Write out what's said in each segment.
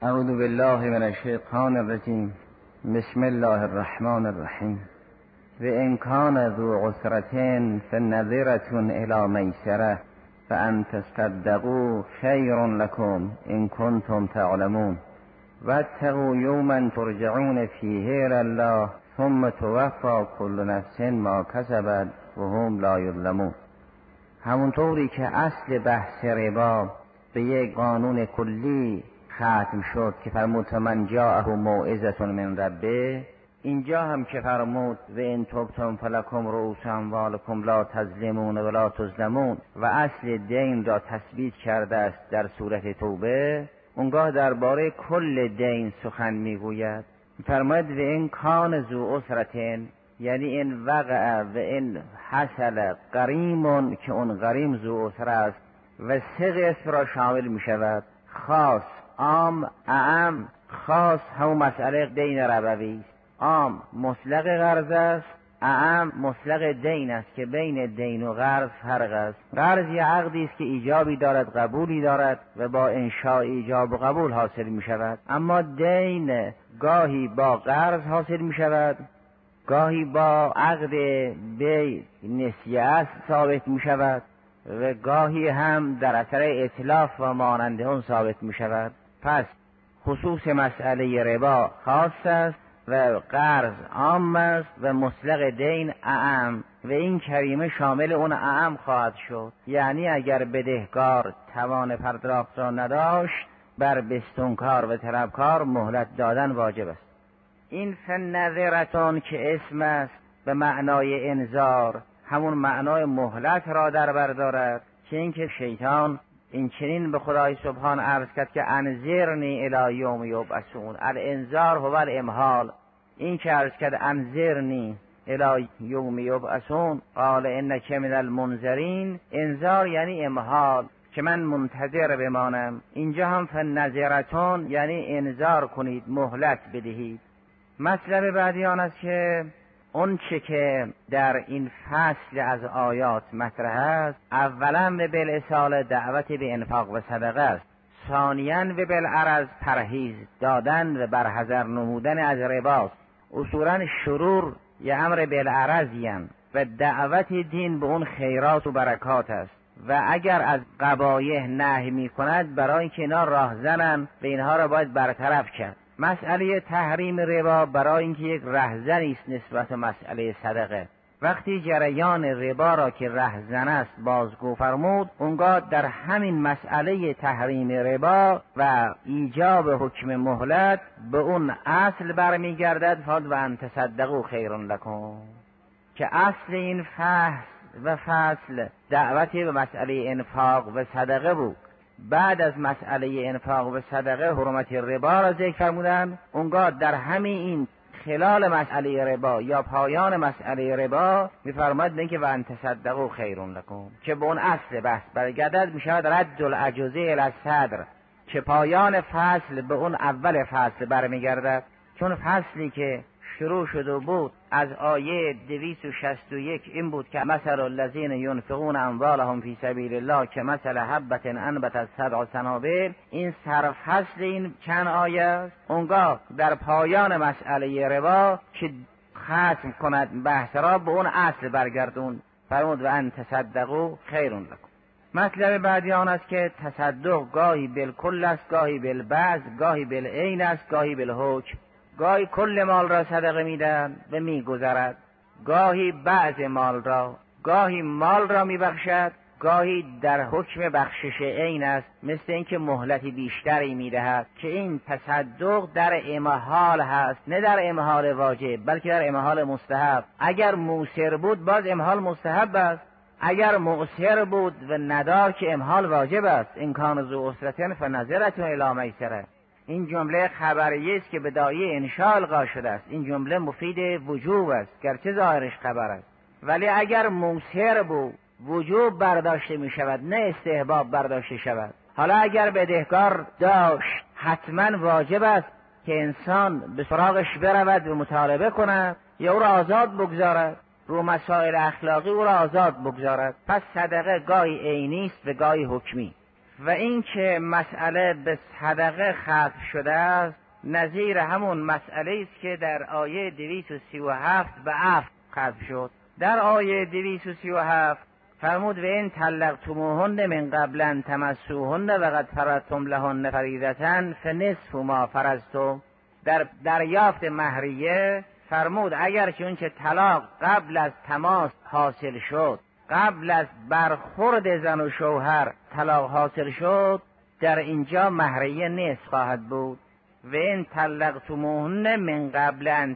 اعوذ بالله من الشیطان الرجیم. بسم الله الرحمن الرحیم. و ان کان ذو عسرة فنظرة الی میسرة فان تصدقوا خیر لکم ان کنتم تعلمون واتقوا یوما ترجعون فیه الی الله ثم توفی کل نفس ما کسبت و هم لا یظلمون. همونطوری که اصل بحث ربا به یک قانون کلی ختم شد که فرمود من جاءه موعظة من ربه، اینجا هم که فرمود و ان تبتم فلکم رؤوس اموالکم لا تظلمون ولا تظلمون و اصل دین را تثبیت کرده است در سوره توبه، اونگاه درباره کل دین سخن میگوید. فرمود و ان کان ذو عسرة، یعنی این وقع و این حصل غریم، که اون غریم ذو عسره است و سه قسم را شامل می شود: خاص، عام، اعم. خاص همون مسئله دین ربوی است. عام مطلق قرض است، اعم مطلق دین است که بین دین و قرض فرق است. قرض یه عقدی است که ایجابی دارد قبولی دارد و با انشاء ایجاب و قبول حاصل می شود، اما دین گاهی با قرض حاصل می شود، گاهی با عقد بی نسیه است ثابت می شود و گاهی هم در اثر اتلاف و مانند اون ثابت می شود. پس خصوص مسئله ربا خاص است و قرض عام است و مطلق دین اعم و این کریمه شامل اون اعم خواهد شد. یعنی اگر بدهکار توان پرداخت را نداشت، بر بستونکار و طلبکار مهلت دادن واجب است. این فنظرتون که اسم است به معنای انذار، همون معنای مهلت را در بر دارد، که اینکه شیطان این چنین به خدای سبحان عرض کرد که انذرنی الی یوم یبعثون. الانذار هو الامهال. این که عرض کرد انذرنی الی یوم یبعثون قال انک من المنذرین، انذار یعنی امهال که من منتظر بمانم. اینجا هم فنظرتون یعنی انذار کنید، مهلت بدهید. مطلب بعدی آن است که اون چه که در این فصل از آیات مطرح است، اولا و بالاصاله دعوت به انفاق و صدقه است، ثانیاً و بالعرض پرهیز دادن و برحذر نمودن از رباست. اصولاً شرور یا امر بالعرضیان و دعوت دین به اون خیرات و برکات است و اگر از قبایح نهی می کند برای اینکه اینا راهزنن و اینها را باید برطرف کرد. مسئله تحریم ربا برای اینکه یک رهزنی است نسبت به مسئله صدقه. وقتی جریان ربا را که رهزن است بازگو فرمود، اونگاه در همین مسئله تحریم ربا و ایجاب حکم مهلت به اون اصل برمیگردد فاد و ان تصدقوا خیر لکم، که اصل این فصل دعوت به مسئله انفاق و صدقه بود. بعد از مسئله انفاق و صدقه حرمت ربا را ذکر فرمودند. اونگاه در همین این خلال مسئله ربا یا پایان مسئله ربا می‌فرماید اینکه و ان تصدقوا خیر لکم، که به اون اصل بحث برگردد، میشود رد الاجزاء الی الصدر، که پایان فصل به اون اول فصل برمیگردد. چون فصلی که شروع شده بود از آیه 261 این بود که مثل الذین ينفقون اموالهم فی سبیل الله که مثل حبة انبتت سبع سنابل، این سرفصل این چند آیه است. اونگاه در پایان مسئله ربا که ختم کند بحث را به اون اصل برگردون، فرمود و ان تصدقوا خیر لکم. مطلب بعدی آن است که تصدق گاهی بالکل است، گاهی بالبعض، گاهی بالعین است، گاهی بالحکم. گاهی کل مال را صدقه میدن و میگذرد، گاهی بعض مال را، گاهی مال را میبخشد، گاهی در حکم بخشش عین است، مثل اینکه مهلتی بیشتری میدهد، که این تصدق در امهال هست، نه در امهال واجب بلکه در امهال مستحب. اگر موسر بود باز امهال مستحب است، اگر معسر بود و ندار که امهال واجب است. این کان ذو عسرة فنظرة الی میسرة. این جمله خبریه است که به داعیه انشاء القا شده است. این جمله مفید وجوب است گرچه ظاهرش خبر است، ولی اگر موسر بود وجوب برداشته می شود نه استحباب برداشته شود. حالا اگر بدهکار داشت حتما واجب است که انسان به سراغش برود و مطالبه کند یا او را آزاد بگذارد، رو مسائل اخلاقی او را آزاد بگذارد. پس صدقه گاهی عینی است و گاهی حکمی. و این که مسئله به صدقه ختم شده است نظیر همون مسئله است که در آیه 237 به عفو ختم شد. در آیه 237 فرمود و این طلقتموهن من قبل ان تمسوهن و قد فرضتم لهن فریضة فنصف ما فرضتم. در دریافت مهریه فرمود اگر که اون چه طلاق قبل از تماس حاصل شد، قبل از برخورد زن و شوهر طلاق حاصل شد، در اینجا مهریه نصف خواهد بود. و این طلقتموهن من قبل ان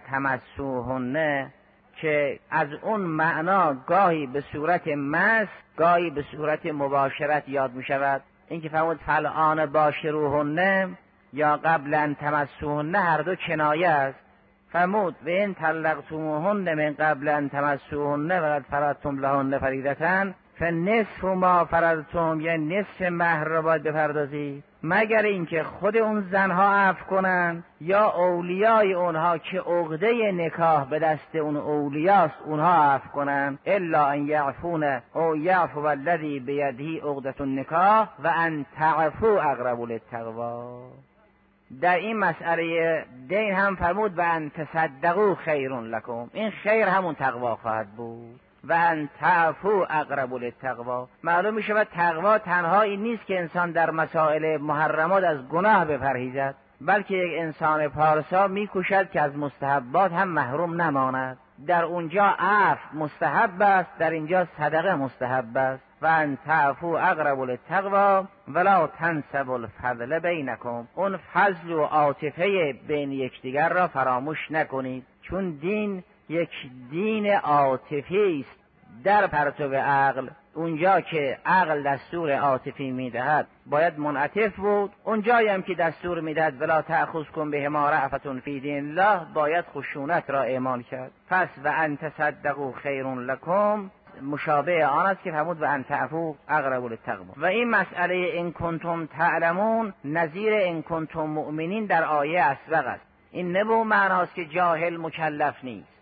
تمسوهن که از اون معنا گاهی به صورت مس گاهی به صورت مباشرت یاد می شود. این که فرمود فالآن باشروهن یا قبل ان تمسوهن هر دو کنایه است. فرمود و این طلقتموهن من قبل ان تمسوهن و قد فرضتم لهن فریضة فنصف ما فرضتم، یعنی نصف مهر را باید بپردازید، مگر اینکه خود اون زنها عفو کنن یا اولیای اونها که عقده نکاح به دست اون اولیاست اونها عفو کنن. الا ان یعفون او یعفو الذی بیده عقدة النکاح و ان تعفو اقرب للتقوی. در این مسئله دین هم فرمود و ان تصدقوا خیر لکم، این خیر همون تقوا خواهد بود. و ان تعفو اقرب للتقوی. معلوم می شود تقوا تنها این نیست که انسان در مسائل محرمات از گناه بپرهیزد، بلکه یک انسان پارسا می کوشد که از مستحبات هم محروم نماند. در اونجا عفو مستحب است، در اینجا صدقه مستحب است. و ان تعفو اقرب للتقوی ولا تنسبوا الفضل بینکم، اون فضل و عاطفه بین یکدیگر را فراموش نکنید، چون دین یک دین عاطفی است در پرتو عقل. اونجا که عقل دستور عاطفی میدهد باید منعطف بود، اونجایی هم که دستور میدهد ولا تأخذکم بهما رأفة فی دین الله باید خشونت را اعمال کرد. پس و ان تصدقوا خیر لکم مشابه آن است که فرمود و ان تعفو اقرب للتقوی. و این مسئله ان کنتم تعلمون نظیر ان کنتم مؤمنین در آیه اسبق است. این نه معناست که جاهل مکلف نیست،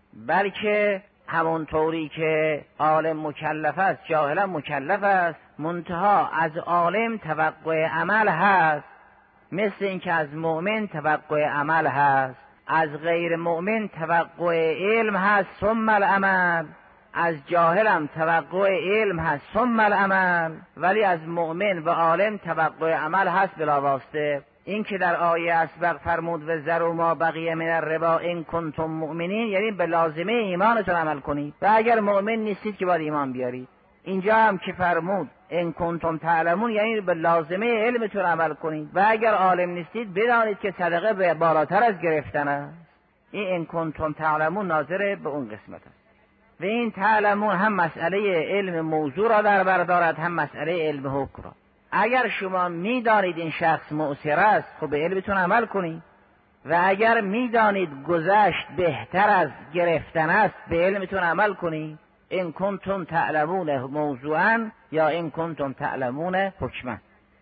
بلکه همون طوری که عالم مکلف است جاهل مکلف است، منتها از عالم توقع عمل هست، مثل اینکه از مؤمن توقع عمل هست، از غیر مؤمن توقع علم هست ثم العمل، از جاهل هم توقع علم هست ثم العمل، ولی از مؤمن و عالم توقع عمل هست بلا واسطه. این که در آیه اسبق فرمود و ذروا ما بقی من الربا ان کنتم مؤمنین، یعنی به لازمه ایمانتون عمل کنید و اگر مؤمن نیستید که باید ایمان بیارید. اینجا هم که فرمود ان کنتم تعلمون یعنی به لازمه علمتون عمل کنید و اگر عالم نیستید بدانید که صدقه به بالاتر از گرفتن است. این ان کنتم تعلمون ناظر به اون قسمت است. و این تعلمون هم مسئله علم موضوع را در بر دارد، هم مسئله علم حکم را. اگر شما میدانید این شخص معسر است خب به علمتون عمل کنید و اگر میدانید گذشت بهتر از گرفتن است به علمتون عمل کنید. این کنتم تعلمون موضوعا یا این کنتم تعلمون حکما.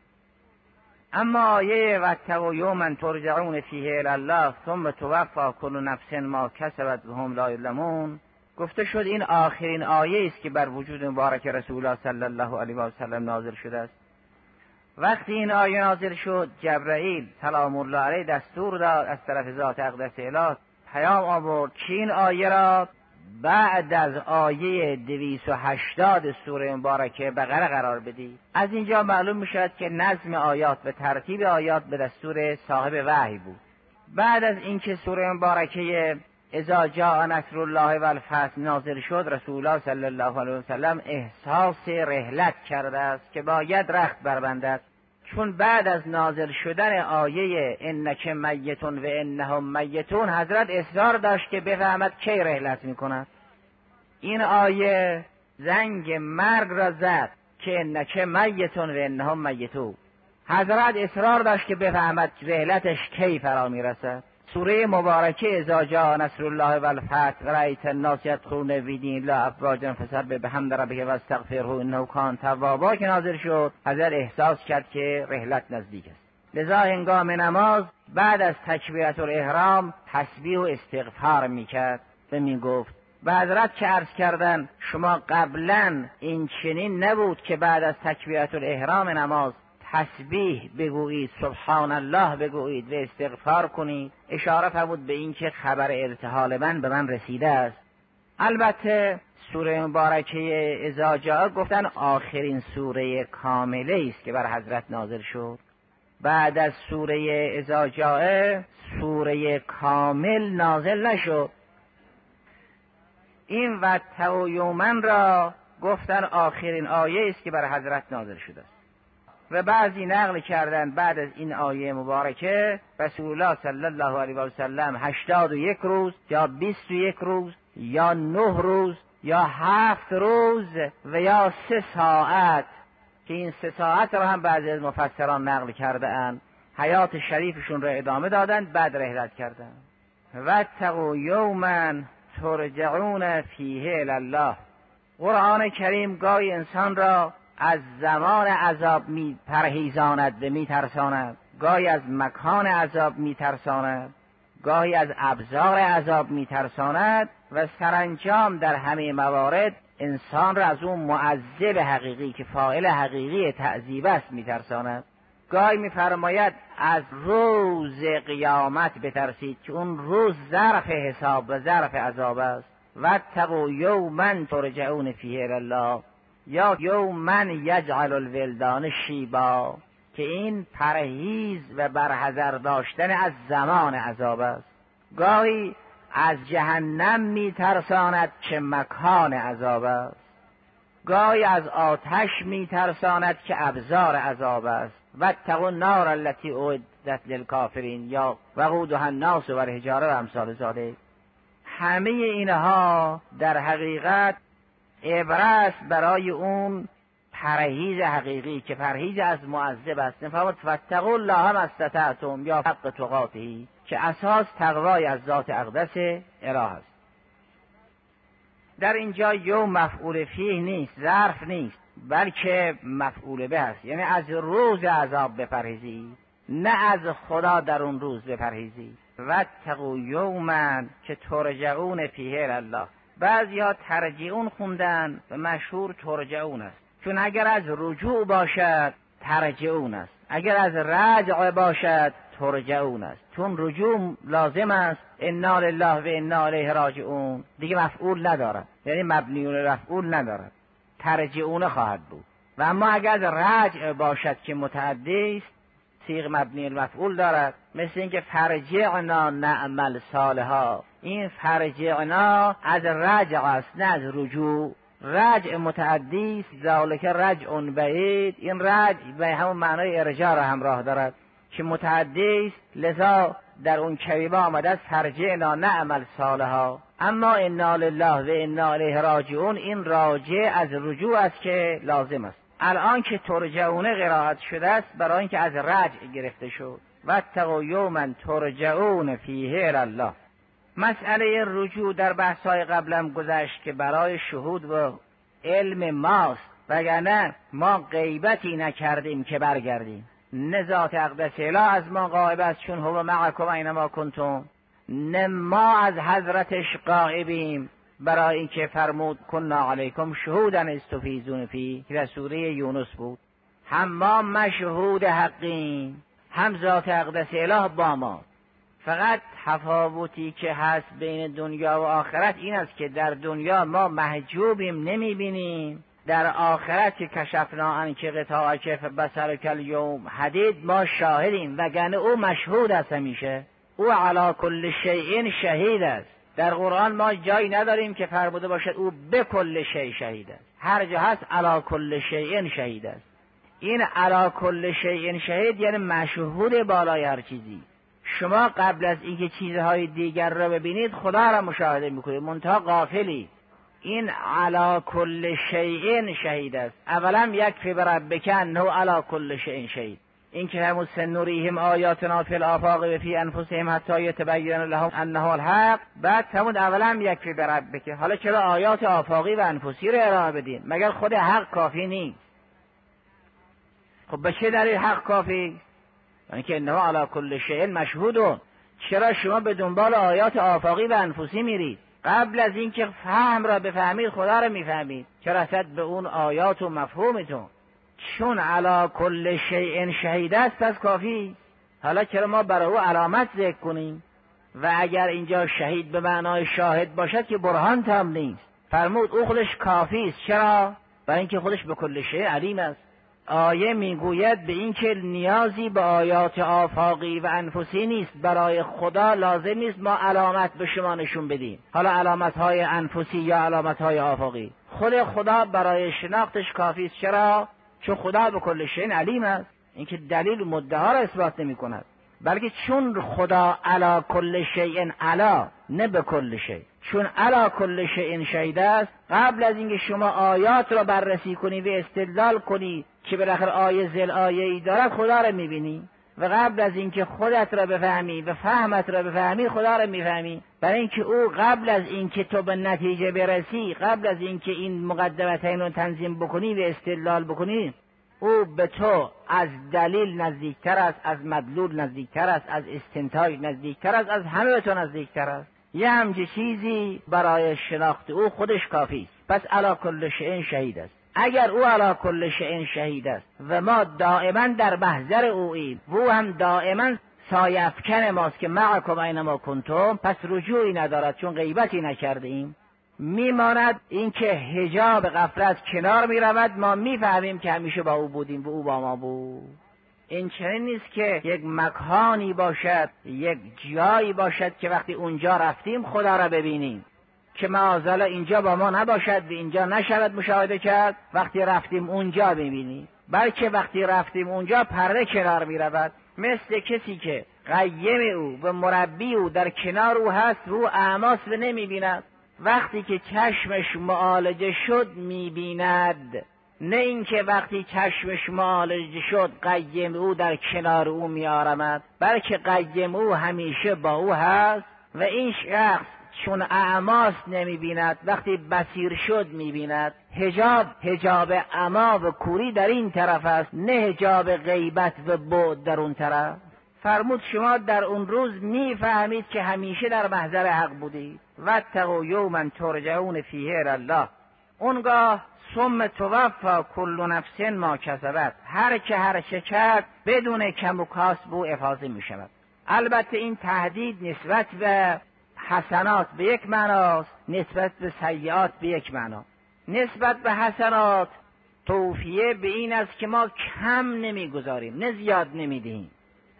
اما آیه واتقوا یوما ترجعون فیه الی الله ثم توفی کل نفس ما کسبت و هم لا یظلمون، گفته شد این آخرین آیه است که بر وجود مبارک رسول الله صلی الله علیه و سلم نازل شده است. وقتی این آیه نازل شد جبرائیل سلام الله علیه دستور داد از طرف ذات اقدس الهی پیام آورد که این آیه را بعد از آیه 280 سوره مبارکه بقره قرار بدید. از اینجا معلوم میشد که نظم آیات و ترتیب آیات به دستور صاحب وحی بود. بعد از اینکه سوره مبارکه اذا جاء نصر الله و الفتح نازل شد رسول الله صلی الله علیه و سلم احساس رحلت کرده است که باید رخت بربندد، چون بعد از نازل شدن آیه انک میتون و انهم میتون حضرت اصرار داشت که بفهمد کی رحلت میکند. این آیه زنگ مرگ را زد که انک میتون و انهم میتون. حضرت اصرار داشت که بفهمد رحلتش کی فرا میرسد. سوره مبارکه اذا جاء نصر الله و الفتح رأیت الناس یدخلون فی دین الله افواجا فسبح بحمد ربک واستغفره انه کان توابا که نازل شد، حضرت احساس کرد که رحلت نزدیک است. لذا هنگام نماز بعد از تکبیرة الاحرام تسبیح و استغفار میکرد و میگفت. به حضرت که عرض کردن شما قبلا این چنین نبود که بعد از تکبیرة الاحرام نماز تسبیح بگویید، سبحان الله بگویید و استغفار کنید. اشاره فرمود به این که خبر ارتحال من به من رسیده است. البته سوره مبارکه اذا جاء گفتن آخرین سوره کامله است که بر حضرت نازل شد. بعد از سوره اذا جاء سوره کامل نازل نشد. این واتقوا یوما را گفتن آخرین آیه است که بر حضرت نازل شده است و بعضی نقل کردن بعد از این آیه مبارکه رسول الله صلی الله علیه و سلم 81 روز یا 21 روز یا 9 روز یا 7 روز و یا 3 ساعت، که این 3 ساعت را هم بعضی از مفسران نقل کرده اند، حیات شریفشون را ادامه دادند، بعد رحلت کردند. واتقوا یوما ترجعون فیه الی الله. قرآن کریم گاهی انسان را از زمان عذاب می پرهیزاند و می ترساند، گاهی از مکان عذاب می ترساند، گاهی از ابزار عذاب می ترساند و سرانجام در همه موارد انسان را از اون معذب حقیقی که فاعل حقیقی تعذیب است می ترساند. گاهی می فرماید از روز قیامت بترسید که اون روز ظرف حساب و ظرف عذاب است. واتقوا یوما ترجعون فیه الی الله یا یوما یجعل الولدان شیبا، که این پرهیز و برحذر داشتن از زمان عذاب است. گاهی از جهنم میترساند که مکان عذاب است، گاهی از آتش میترساند که ابزار عذاب است. واتقوا النار التي اعدت للکافرین یا وقودها الناس والحجاره و امثال ذلک. همه اینها در حقیقت عبرت برای اون پرهیز حقیقی که پرهیز از معذب است. نفرمود فاتقوا الله ما استطعتم یا حق تقاته، که اساس تقوای از ذات اقدس اله است. در اینجا یوم مفعول فیه نیست، ظرف نیست، بلکه مفعول به است، یعنی از روز عذاب بپرهیزید، نه از خدا در اون روز بپرهیزید. واتقوا یوما که ترجعون فیه الی الله. بعضی‌ها ترجعون خوندن و مشهور ترجعون است، چون اگر از رجوع باشد ترجعون است، اگر از رجع باشد ترجعون است، چون رجوع لازم است، انا لله و انا الیه راجعون، دیگه مفعول ندارد، یعنی مبنی مفعول ندارد، ترجعون خواهد بود. و اما اگر از رجع باشد که متعدی است، صیغه مبنی المفعول دارد، مثل اینکه فرجعنا نعمل صالحا. این فرجعنا از رجع است نه از رجوع. رجع متعدی است، ذالک رجع بعید. این رجع به همون معنای ارجاع را همراه دارد که متعدی است، لذا در اون کلمه آمده است فرجعنا نعمل صالحا. اما انا لله و انا الیه راجعون، این راجع از رجوع است که لازم است. الان که ترجعون قرائت شده است برای اینکه از رجع گرفته شد. واتقوا یوما ترجعون فیه الی الله. مسئله رجوع در بحث‌های قبلم گذشت که برای شهود و علم ماست، وگرنه ما غیبتی نکردیم که برگردیم. نه ذات اقدس اله از ما غایب است چون هو معکم اینما کنتم، نه ما از حضرتش غایبیم برای اینکه فرمود کنا علیکم شهودا اذ تفیضون فیه که در سوره یونس بود. هم ما مشهود حقیم، هم ذات اقدس اله با ما. فقط تفاوتی که هست بین دنیا و آخرت این است که در دنیا ما محجوبیم، نمیبینیم، در آخرت که کشفنا عنک غطاءک فبصرک الیوم حدید ما شاهدیم، وگرنه او مشهود است همیشه، او علی کل شیء شهید است. در قرآن ما جایی نداریم که فرموده باشد او به کل شیء شهید است، هر جا هست علی کل شیء شهید است. این علی کل شیء شهید یعنی مشهود بالای هر چیزی. شما قبل از اینکه چیزهای دیگر را ببینید خدا را مشاهده میکنید، منتها غافلی. این علی کل شیء شهید است. اولا یکفی بربک انه علی کل شیء شهید. این که همون سنوریهم آیاتنا فی الآفاق و فی انفسهم حتی یتبین لهم انه الحق. بعد همون اولا یکفی بربک. حالا چرا آیات آفاقی و انفسی را ارائه بدین؟ مگر خود حق کافی نیست؟ خب به چه دلیل حق کافی؟ یعنی که انه علی کل شیء مشهود. چرا شما به دنبال آیات آفاقی و انفسی میرید؟ قبل از اینکه فهم را بفهمید خدا را میفهمید، چرا رسد به اون آیات و مفهومتون؟ چون علی کل شیء شهید است پس کافی. حالا چرا ما برای او علامت ذکر کنیم؟ و اگر اینجا شهید به معنای شاهد باشد که برهان تام نیست. فرمود او خودش کافی است. چرا؟ برای اینکه خودش به کل شیء علیم است. آیه میگوید به این که نیازی به آیات آفاقی و انفسی نیست. برای خدا لازم نیست ما علامت به شما نشون بدیم، حالا علامت‌های انفسی یا علامت‌های آفاقی. خود خدا برای شناختش کافی است. چرا؟ چون خدا به کل شیء علیم است. اینکه دلیل مدعا را اثبات نمی‌کند، بلکه چون خدا علی کل شیء علا، نه به کل شیء، چون علی کل شیء شهید است. قبل از اینکه شما آیات را بررسی کنی و استدلال کنی که بالاخره آیه زل آیه ای دارد، خدا را میبینی و قبل از اینکه خودت را بفهمی و فهمت را بفهمی خدا را میفهمی. برای اینکه او قبل از اینکه تو به نتیجه برسی، قبل از اینکه این مقدمتین رو تنظیم بکنی و استدلال بکنی، او به تو از دلیل نزدیکتر است، از مدلول نزدیکتر است، از استنتاج نزدیکتر است، از همه به تو نزدیکتر است. یه همچه چیزی برای شناخت او خودش کافی است. پس علی کل شیء شهید است. اگر او علی کل شیء شهید است و ما دائما در محضر اوییم و او هم دائما سایه افکن ماست که معکم اینما کنتم، پس رجوعی ندارد چون غیبتی نکرده ایم. میماند اینکه حجاب غفلت کنار میرود، ما میفهمیم که همیشه با او بودیم و او با ما بود. این چنین نیست که یک مکانی باشد، یک جایی باشد که وقتی اونجا رفتیم خدا را ببینیم، که معاذالله اینجا با ما نباشد و اینجا نشود مشاهده کرد، وقتی رفتیم اونجا ببینیم. بلکه وقتی رفتیم اونجا پرده کنار میرود، مثل کسی که قیم او و مربی او در کنار او هست و او اعماس و نمیبیند. وقتی که چشمش معالجه شد میبیند، نه اینکه وقتی چشمش معالجه شد قیم او در کنار او میآرمد، بلکه قیم او همیشه با او هست و این شخص چون اعماس نمیبیند وقتی بصیر شد میبیند. حجاب عما و کوری در این طرف است، نه حجاب غیبت و بعد در اون طرف. فرمود شما در اون روز میفهمید که همیشه در محضر حق بودید. واتقوا یوما ترجعون فیه الی الله. اونگاه ثم توفی کل نفس ما کسبت، هر که هر چه کرد بدون کم و کاسب او افاضه می شود. البته این تهدید نسبت به حسنات به یک معناست، نسبت به سیئات به یک معنا. نسبت به حسنات توفیه به این است که ما کم نمیگذاریم نه زیاد نمیدهیم.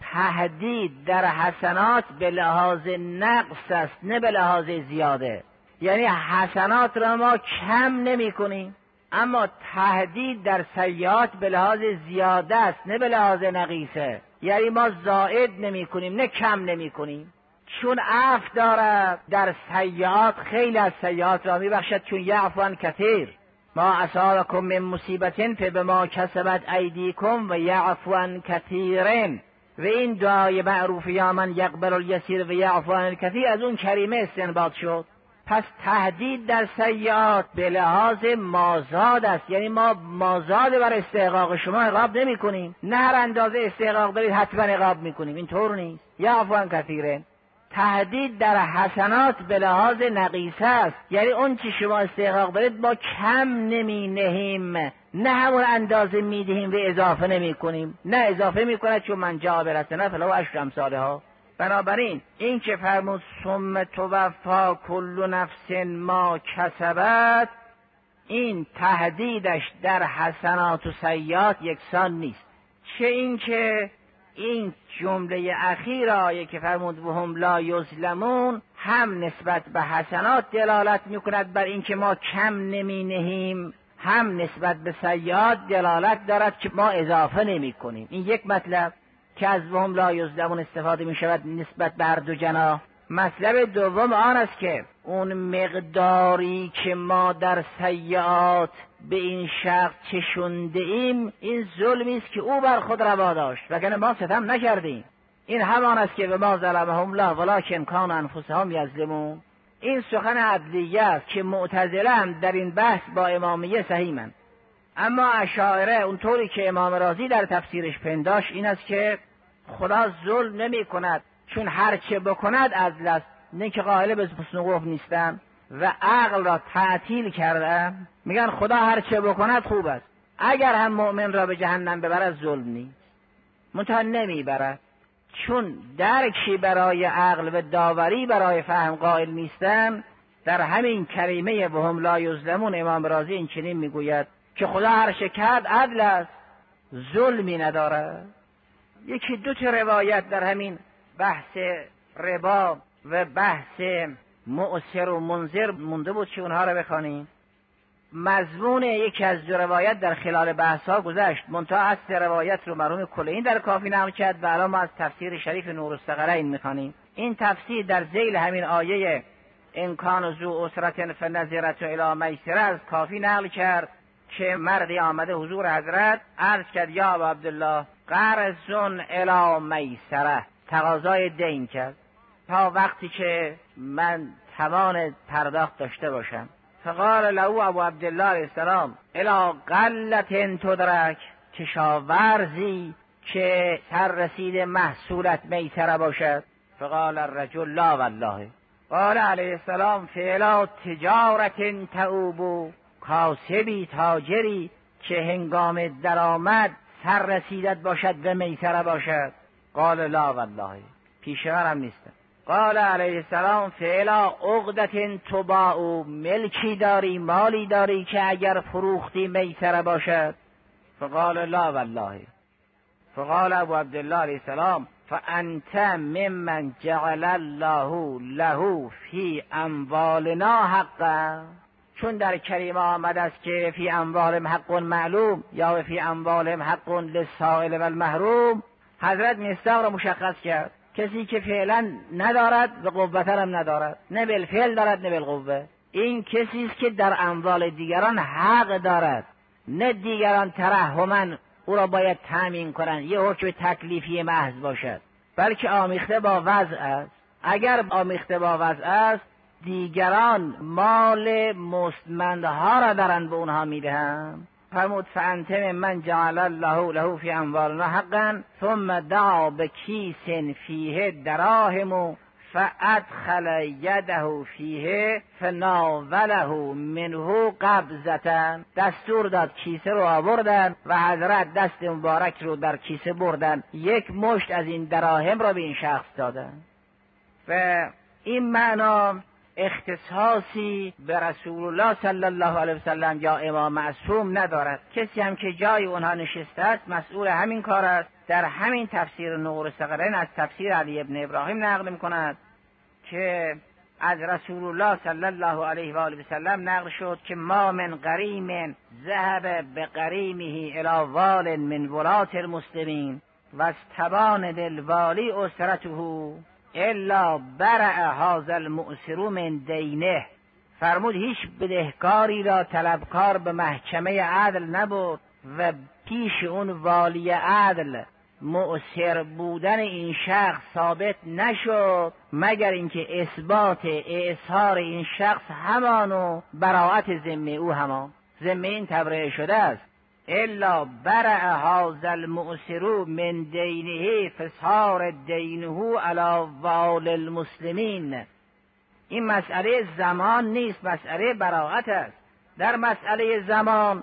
تهدید در حسنات به لحاظ نقص است نه به لحاظ زیاده، یعنی حسنات را ما کم نمی کنیم، اما تهدید در سیئات به لحاظ زیاده است نه به لحاظ نقیصه، یعنی ما زائد نمی کنیم نه کم نمی کنیم. چون عفو دارد در سیئات خیلی از سیئات را می بخشد، چون یعفو عن کثیر. ما اصابکم من مصیبت فبما کسبت ایدیکم و یعفو عن کثیر. و این دعای معروف یا من یقبل الیسیر و یعفو عن الکثیر از اون کریمه استنباط شد. پس تهدید در سیئات به لحاظ مازاد است، یعنی ما مازاد بر استحقاق شما عقاب نمی کنیم، نه هر اندازه استحقاق دارید حتما عقاب می کنیم، این طور نیست. یعفو عن کثیر. تهدید در حسنات به لحاظ نقیصه است، یعنی اون چی شما استحقاق دارید ما کم نمی نهیم، نه همون اندازه می دهیم و اضافه نمی کنیم، نه اضافه می کند چون من جا برسنه فلو عشر امثالها. بنابراین این که فرمود ثم توفی کل نفس ما کسبت، این تهدیدش در حسنات و سیئات یکسان نیست. چه این که این جمله اخیر آیه که فرمود و هم لا یظلمون هم نسبت به حسنات دلالت میکند بر این که ما کم نمی نهیم، هم نسبت به سیئات دلالت دارد که ما اضافه نمی کنیم. این یک مطلب که از و هم لا یظلمون استفاده می شود نسبت به هر دو جناح. مطلب دوم آن است که اون مقداری که ما در سیئات به این شخص چشونده ایم، این ظلمی است که او بر خود روا داشت وگرنه ما ستم نکردیم. این همان است که به ما ظلمهم الله ولکن کانوا انفسهم یظلمون. این سخن عدلیه است که معتزله هم در این بحث با امامیه صحیحند، اما اشاعره اونطوری که امام رازی در تفسیرش پنداشت این است که خدا ظلم نمی کند، چون هر چه بکند عدل است، نه که قائل به حسن قبح نیستن و عقل را تعطیل کردن، میگن خدا هر چه بکند خوب است. اگر هم مؤمن را به جهنم ببرد ظلم نیست، منتها نمیبرد، چون درکی برای عقل و داوری برای فهم قائل نیستن. در همین کریمه و هم لا یظلمون امام رازی این چنین میگوید که خدا هر چه کرد عدل است، ظلمی ندارد. یکی دو تا روایت در همین بحث ربا و بحث مؤثر و منذر مونده بود که اونها رو بخوانیم. مضمون یکی از دو روایت در خلال بحث ها گذشت، منتها از روایت رو مرحوم کلینی در کافی نقل کرد و الان ما از تفسیر شریف نورالثقلین میخوانیم. این تفسیر در ذیل همین آیه ان کان ذو عسرة فنظرة الی میسرة از کافی نقل کرد که مردی آمده حضور حضرت عرض کرد یا ابا عبدالله قرض الی میسرة، تقاضای دین کرد تا وقتی که من توان پرداخت داشته باشم. فقال له ابو عبدالله علیه السلام الی قلة تدرک، کشاورزی که سر رسید محصولت میسره باشد. فقال الرجل لا والله. قال علیه السلام فعلا تجارت تعوب، کاسبی تاجری که هنگام درآمد سر رسیدت باشد به میسره باشد. قال لا والله، پیشورم نیستم. قال علیه السلام فعلا عقدة تباع، ملکی داری مالی داری که اگر فروختی میسره باشد. فقال لا والله. فقال ابو عبدالله علیه السلام فانت ممن جعل الله له فی اموالنا حقا، چون در کریمه آمده است که فی اموالهم حق معلوم یا فی اموالهم حق للسائل و المحروم، حضرت مصداق را مشخص کرد. کسی که فعلا ندارد و قوتا هم ندارد، نه بالفعل دارد نه بالقوه، این کسی است که در اموال دیگران حق دارد، نه دیگران ترحما او را باید تامین کنند، یه حکم تکلیفی محض باشد، بلکه آمیخته با وضع است. اگر آمیخته با وضع است، دیگران مال مستمندها را دارند به اونها میدهند. فرمود فانت من جعل الله له فی اموالنا حقا ثم دعا بکیس فیه دراهم فادخل یده فیه فناوله منه قبضة، دستور داد کیسه رو آوردن و حضرت دست مبارک رو در کیسه بردن، یک مشت از این دراهم را به این شخص دادن. و این معنا اختصاصی به رسول الله صلی الله علیه وسلم یا امام معصوم ندارد. کسی هم که جای اونها نشسته است مسئول همین کار است. در همین تفسیر نورالثقلین از تفسیر علی ابن ابراهیم نقل می‌کند که از رسول الله صلی الله علیه و آله وسلم نقل شد که ما من غریم ذهب بغریمه الی وال من ولات المسلمین و استبان للوالی اسرته الا برع هذا المؤسر من دینه. فرمود هیچ بدهکاری را طلبکار به محکمه عدل نبود و پیش اون والی عدل مؤسر بودن این شخص ثابت نشد مگر اینکه اثبات اعصار این شخص همان و براءت ذمه او همان. ذمه این تبرئه شده است. الا برع هذا المؤسر من دینه فصار دینه علی وال المسلمین. این مسئله زمان نیست، مسئله براءت است. در مسئله زمان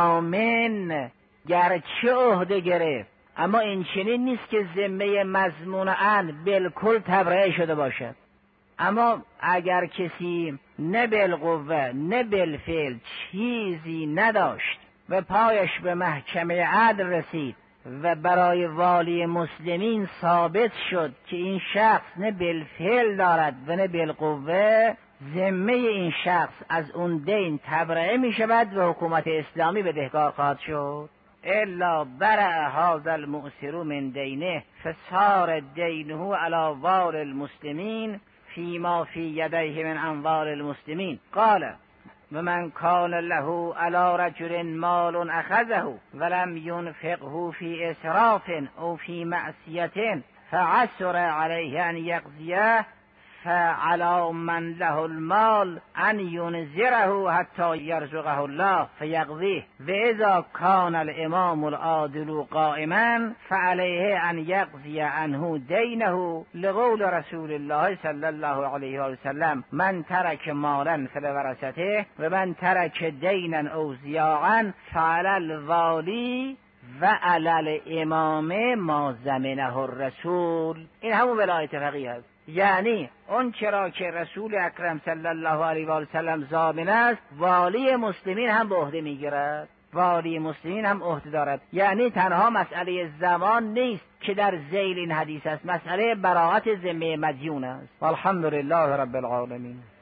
ضامن گرچه عهده گرفت، اما این چنین نیست که ذمه مضمون عن بالکل تبرئه شده باشد. اما اگر کسی نه بالقوه نه بالفعل چیزی نداشت و پایش به محکمه عدل رسید و برای والی مسلمین ثابت شد که این شخص نه بالفعل دارد و نه بالقوه، ذمه این شخص از اون دین تبرئه می شود و حکومت اسلامی بدهکار خواهد شد. الا برع هذا المؤسر من دینه فصار دینه علی وال المسلمین فیما فی یدیه من اموال المسلمین. قال و من کان له علی رجل مال اخذه ولم ینفقه فی اسراف او فی معصیة فعسر علیه ان یقضیه فعلی من له المال ان ینذره حتی یرزقه الله فیقضیه و اذا کان الامام العادل قائما فعلیه ان یقضی عنه دینه لقول رسول الله صلی الله علیه و سلم من ترک مالا فلورثته و من ترک دینا او ضیاعا فعلی الوالی و علی الامام ما ضمنه الرسول. این همون ولایت فقیه است، یعنی اون چرا که رسول اکرم صلی الله علیه و سلم ضامن است والی مسلمین هم به عهده میگیرد، والی مسلمین هم عهده دارد. یعنی تنها مسئله زمان نیست که در ذیل این حدیث است، مسئله براءت ذمه مدیون است. والحمد لله رب العالمین.